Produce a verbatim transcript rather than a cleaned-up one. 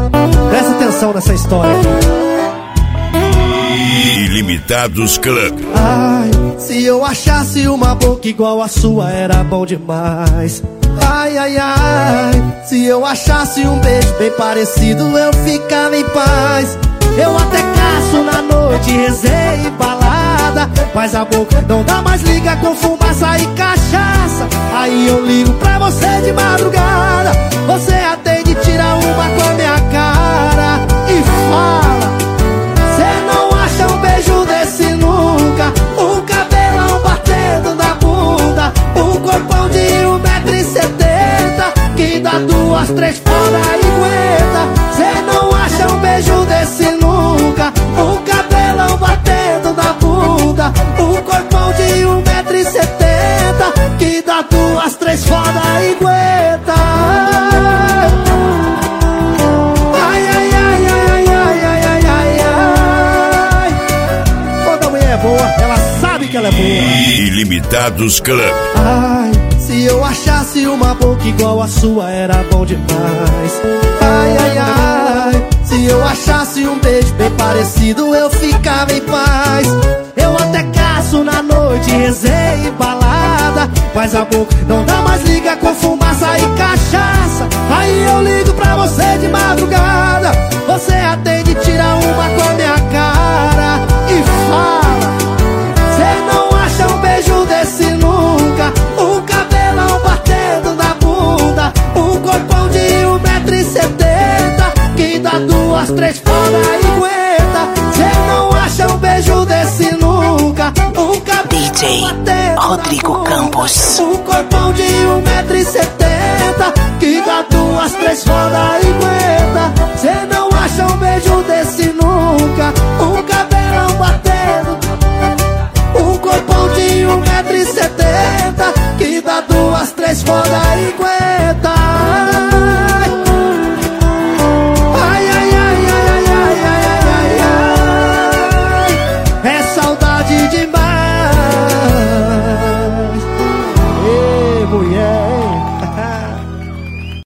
Presta atenção nessa história aqui. Ilimitados Club. Ai, se eu achasse uma boca igual a sua, era bom demais. Ai, ai, ai, se eu achasse um beijo bem parecido, eu ficava em paz. Eu até caço na noite, resenha e balada, mas a boca não dá mais liga com fumaça e cachaça. Aí eu ligo pra você de madrugada, você atende, tira uma com a minha cara e fala: cê não acha um beijo desse nunca? Um cabelão batendo na bunda, um corpão de um metro e setenta, que dá duas, três fora e aguenta. Cê não acha um beijo desse nunca? Um cabelão batendo na bunda, um corpão de um metro e setenta, que dá duas, três fora e aguenta. Ai, ai, ai, ai, ai, ai, ai, ai, ai. Toda mulher é boa, ela sabe que ela é boa. Ilimitados Club. Ai, se eu achasse uma boca igual a sua, era bom demais. Ai, ai, ai, se eu achasse um beijo bem parecido, eu ficava em paz. Eu até caço na noite, resenha e balada, mas a boca não dá mais liga com fumaça e cachaça. Aí eu ligo pra você de madrugada, você atende, tira uma com a minha cara e fala: cê não acha um beijo desse nunca? Um cabelão batendo na bunda, um corpão de um metro e setenta, que dá duas, três fora e aguenta. Cê não acha um beijo desse nunca? Um cabelão D J Rodrigo Campos, um corpão de um metro e setenta, que dá duas, três fora e aguenta. Cê não acha um beijo desse nunca? Um cabelão batendo, um corpão de um metro e setenta, que dá duas, três fora e aguenta.